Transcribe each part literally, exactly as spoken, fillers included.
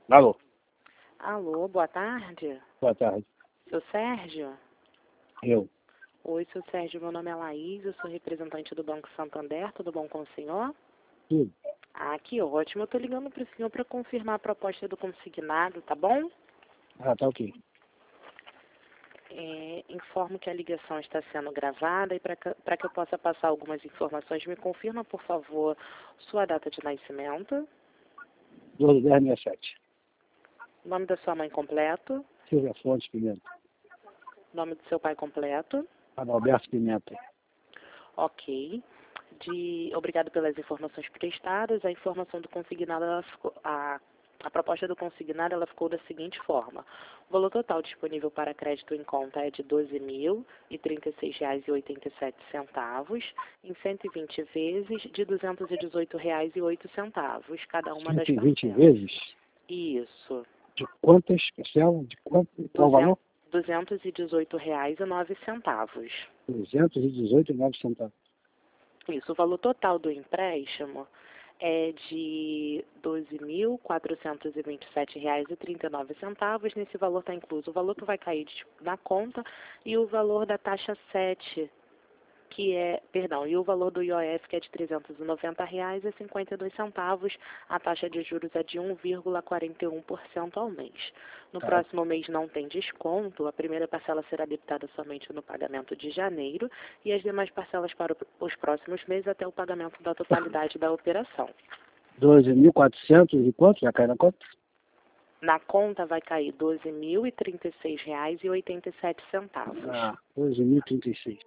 Alô, Alô, boa tarde. boa tarde. Seu Sérgio? Eu. Oi, seu Sérgio, meu nome é Laís, eu sou representante do Banco Santander, tudo bom com o senhor? Tudo. Ah, que ótimo, eu tô ligando pro senhor para confirmar a proposta do consignado, tá bom? Ah, tá ok. É, informo que a ligação está sendo gravada e para que, para que eu possa passar algumas informações, me confirma, por favor, sua data de nascimento, doze, dez, sessenta e sete. nome da sua mãe completo, Silvia Fontes Pimenta. nome do seu pai completo. Adalberto Pimenta. Ok. De, obrigado pelas informações prestadas. A informação do consignado, ela ficou, a, a proposta do consignado ela ficou da seguinte forma. O valor total disponível para crédito em conta é de doze mil e trinta e seis reais e oitenta e sete centavos, em cento e vinte vezes de duzentos e dezoito reais e oito centavos, cada uma das cento e vinte parcelas. vezes? Isso. De quantas parcelas? De quanto? Qual o valor? duzentos e dezoito reais e nove centavos. duzentos e dezoito reais e nove centavos. Isso, o valor total do empréstimo é de doze mil quatrocentos e vinte e sete reais e trinta e nove centavos. Nesse valor está incluso o valor que vai cair de- na conta e o valor da taxa sete, que é, perdão, e o valor do I O F, que é de trezentos e noventa reais e cinquenta e dois centavos. A taxa de juros é de um vírgula quarenta e um por cento ao mês. No Tá. próximo mês não tem desconto, a primeira parcela será debitada somente no pagamento de janeiro e as demais parcelas para os próximos meses até o pagamento da totalidade da operação. doze mil e quatrocentos e quanto? Já cai na conta? Na conta vai cair doze mil e trinta e seis reais e oitenta e sete centavos. Ah, doze mil e trinta e seis.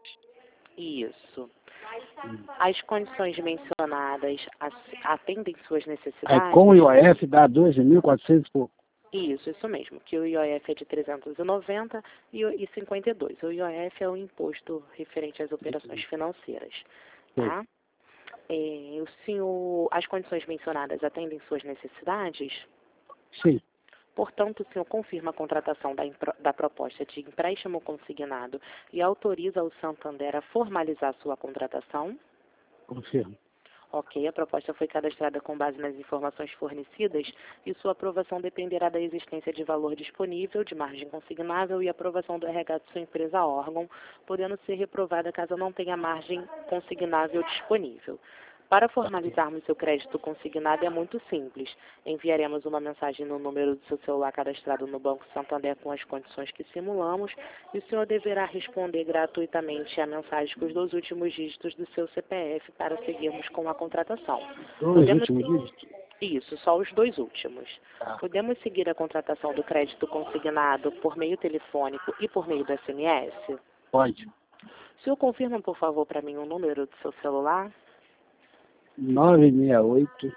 Isso. Hum. As condições mencionadas atendem suas Aí necessidades? com o I O F dá doze mil e quatrocentos e pouco. Isso, isso mesmo, que o I O F é de trezentos e noventa e o- e cinquenta e dois. O I O F é o imposto referente às operações financeiras, tá? É, o senhor, as condições mencionadas atendem suas necessidades? Sim. Portanto, o senhor confirma a contratação da, impro- da proposta de empréstimo consignado e autoriza o Santander a formalizar sua contratação? Confirmo. Ok, a proposta foi cadastrada com base nas informações fornecidas e sua aprovação dependerá da existência de valor disponível, de margem consignável e aprovação do R H de sua empresa órgão, podendo ser reprovada caso não tenha margem consignável disponível. Para formalizarmos seu crédito consignado é muito simples. Enviaremos uma mensagem no número do seu celular cadastrado no Banco Santander com as condições que simulamos e o senhor deverá responder gratuitamente a mensagem com os dois últimos dígitos do seu C P F para seguirmos com a contratação. Dois Podemos últimos dígitos? Isso, só os dois últimos. Tá. Podemos seguir a contratação do crédito consignado por meio telefônico e por meio do S M S? Pode. O senhor confirma, por favor, para mim o número do seu celular? nove seis oito,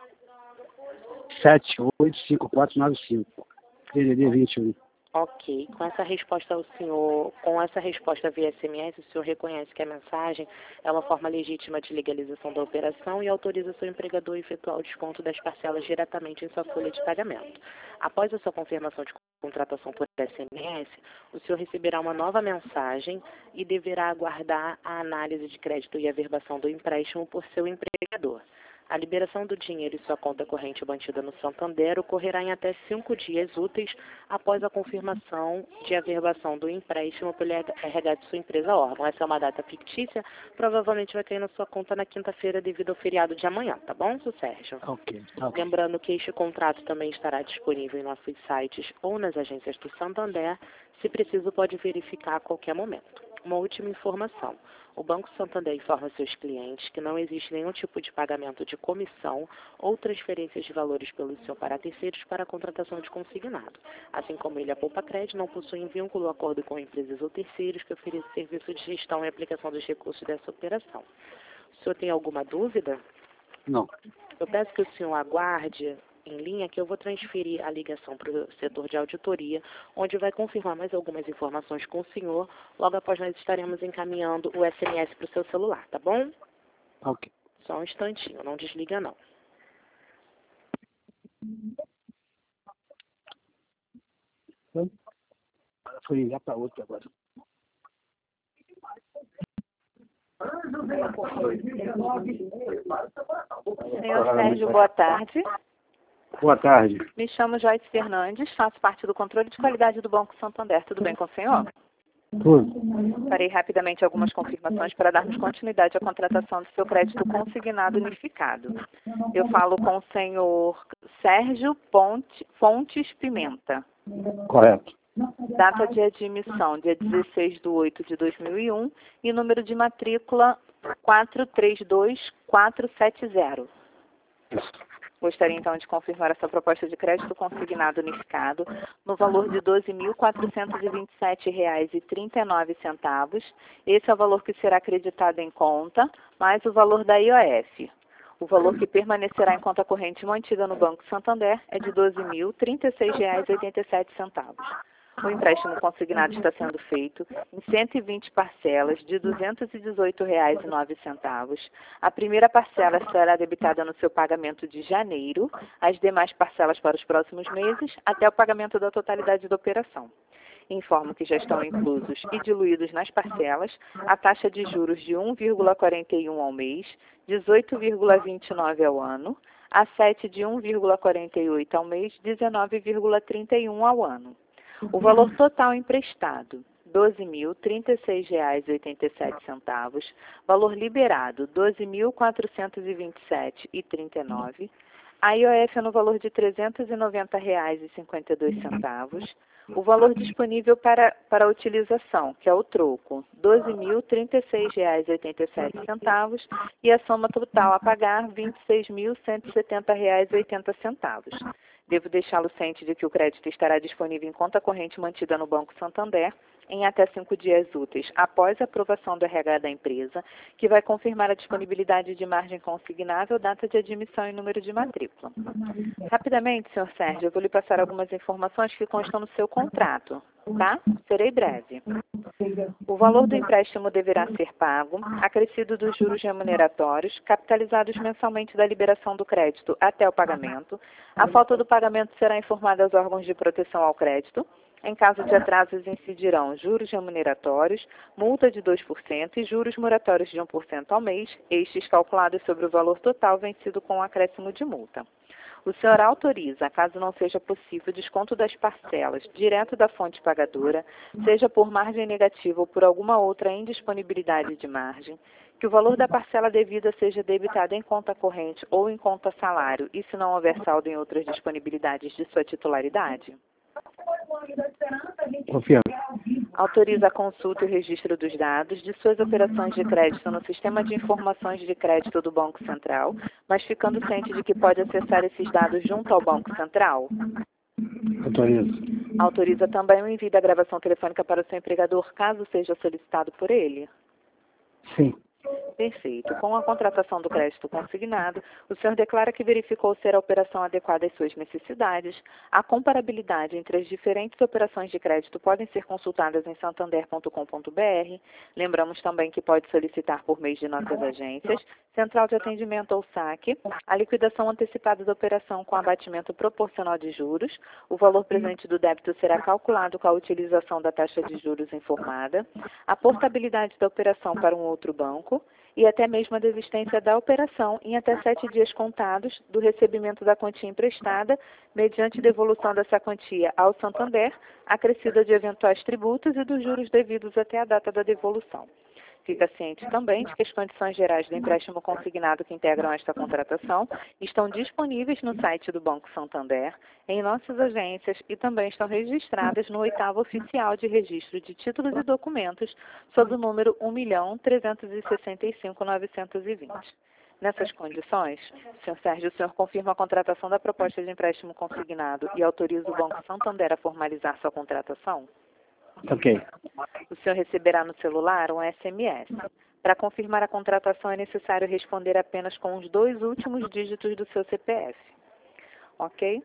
sete oito cinco quatro nove cinco. D D D vinte e um. Ok. Com essa resposta ao senhor, com essa resposta via S M S, o senhor reconhece que a mensagem é uma forma legítima de legalização da operação e autoriza seu empregador a efetuar o desconto das parcelas diretamente em sua folha de pagamento. Após a sua confirmação de contratação por S M S, o senhor receberá uma nova mensagem e deverá aguardar a análise de crédito e averbação do empréstimo por seu empregador. A liberação do dinheiro em sua conta corrente mantida no Santander ocorrerá em até cinco dias úteis após a confirmação de averbação do empréstimo pelo R H de sua empresa órgão. Essa é uma data fictícia, provavelmente vai cair na sua conta na quinta-feira devido ao feriado de amanhã, tá bom, seu Sérgio? Ok, tá ok. Lembrando que este contrato também estará disponível em nossos sites ou nas agências do Santander. Se preciso, pode verificar a qualquer momento. Uma última informação. O Banco Santander informa seus clientes que não existe nenhum tipo de pagamento de comissão ou transferências de valores pelo senhor para terceiros para a contratação de consignado. Assim como ele, a Poupa Crédito não possui vínculo ou acordo com empresas ou terceiros que ofereçam serviço de gestão e aplicação dos recursos dessa operação. O senhor tem alguma dúvida? Não. Eu peço que o senhor aguarde em linha que eu vou transferir a ligação para o setor de auditoria, onde vai confirmar mais algumas informações com o senhor. Logo após nós estaremos encaminhando o S M S para o seu celular, tá bom? Ok. Só um instantinho, não desliga não. Então, foi ligar para outro agora. Senhor Sérgio, boa tarde. Boa tarde. Me chamo Joyce Fernandes, faço parte do controle de qualidade do Banco Santander. Tudo bem com o senhor? Tudo. Farei rapidamente algumas confirmações para darmos continuidade à contratação do seu crédito consignado unificado. Eu falo com o senhor Sérgio Ponte, Fontes Pimenta. Correto. Data de admissão, dia dezesseis de oito de dois mil e um, e número de matrícula quatro três dois quatro sete zero. Isso. Gostaria então de confirmar essa proposta de crédito consignado unificado no valor de doze mil quatrocentos e vinte e sete reais e trinta e nove centavos. Esse é o valor que será acreditado em conta, mais o valor da I O F. O valor que permanecerá em conta corrente mantida no Banco Santander é de doze mil trinta e seis reais e oitenta e sete centavos. O empréstimo consignado está sendo feito em cento e vinte parcelas de duzentos e dezoito reais e nove centavos. A primeira parcela será debitada no seu pagamento de janeiro, as demais parcelas para os próximos meses, até o pagamento da totalidade da operação. Informo que já estão inclusos e diluídos nas parcelas a taxa de juros de um vírgula quarenta e um ao mês, dezoito vírgula vinte e nove ao ano, a sete de um vírgula quarenta e oito ao mês, dezenove vírgula trinta e um ao ano. O valor total emprestado, doze mil trinta e seis reais e oitenta e sete centavos. Valor liberado, doze mil quatrocentos e vinte e sete reais e trinta e nove. A I O F é no valor de trezentos e noventa reais e cinquenta e dois centavos. O valor disponível para, para utilização, que é o troco, doze mil trinta e seis reais e oitenta e sete centavos. E a soma total a pagar, vinte e seis mil cento e setenta reais e oitenta centavos. Devo deixá-lo ciente de que o crédito estará disponível em conta corrente mantida no Banco Santander em até cinco dias úteis após a aprovação do R H da empresa, que vai confirmar a disponibilidade de margem consignável, data de admissão e número de matrícula. Rapidamente, senhor Sérgio, eu vou lhe passar algumas informações que constam no seu contrato, tá? Serei breve. O valor do empréstimo deverá ser pago, acrescido dos juros remuneratórios, capitalizados mensalmente da liberação do crédito até o pagamento. A falta do pagamento será informada aos órgãos de proteção ao crédito. Em caso de atrasos, incidirão juros remuneratórios, multa de dois por cento e juros moratórios de um por cento ao mês, estes calculados sobre o valor total vencido com o acréscimo de multa. O senhor autoriza, caso não seja possível, desconto das parcelas direto da fonte pagadora, seja por margem negativa ou por alguma outra indisponibilidade de margem, que o valor da parcela devida seja debitado em conta corrente ou em conta salário, e se não houver saldo em outras disponibilidades de sua titularidade? Confirmo. Autoriza a consulta e o registro dos dados de suas operações de crédito no Sistema de Informações de Crédito do Banco Central, mas ficando ciente de que pode acessar esses dados junto ao Banco Central? Autorizo. Autoriza também o envio da gravação telefônica para o seu empregador, caso seja solicitado por ele? Sim. Perfeito. Com a contratação do crédito consignado, o senhor declara que verificou ser a operação adequada às suas necessidades. A comparabilidade entre as diferentes operações de crédito podem ser consultadas em santander ponto com ponto br. Lembramos também que pode solicitar por meio de nossas agências, Central de Atendimento ou saque, a liquidação antecipada da operação com abatimento proporcional de juros. O valor presente do débito será calculado com a utilização da taxa de juros informada, a portabilidade da operação para um outro banco, e até mesmo a desistência da operação em até sete dias contados do recebimento da quantia emprestada, mediante devolução dessa quantia ao Santander, acrescida de eventuais tributos e dos juros devidos até a data da devolução. Fica ciente também de que as condições gerais do empréstimo consignado que integram esta contratação estão disponíveis no site do Banco Santander, em nossas agências e também estão registradas no oitavo oficial de registro de títulos e documentos sob o número um milhão trezentos e sessenta e cinco mil novecentos e vinte. Nessas condições, senhor Sérgio, o senhor confirma a contratação da proposta de empréstimo consignado e autoriza o Banco Santander a formalizar sua contratação? Ok. O senhor receberá no celular um S M S. Para confirmar a contratação é necessário responder apenas com os dois últimos dígitos do seu C P F. Ok?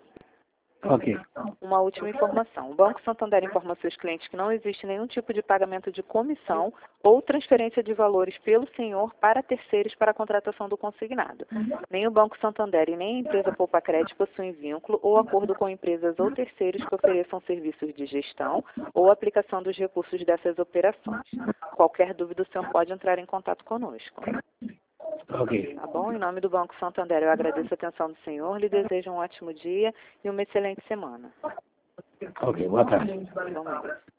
Ok. Uma última informação. O Banco Santander informa aos seus clientes que não existe nenhum tipo de pagamento de comissão ou transferência de valores pelo senhor para terceiros para a contratação do consignado. Nem o Banco Santander e nem a empresa Poupa Crédito possuem vínculo ou acordo com empresas ou terceiros que ofereçam serviços de gestão ou aplicação dos recursos dessas operações. Qualquer dúvida, o senhor pode entrar em contato conosco. Ok. Tá bom? Em nome do Banco Santander, eu agradeço a atenção do senhor, lhe desejo um ótimo dia e uma excelente semana. Ok, boa tarde. Igualmente.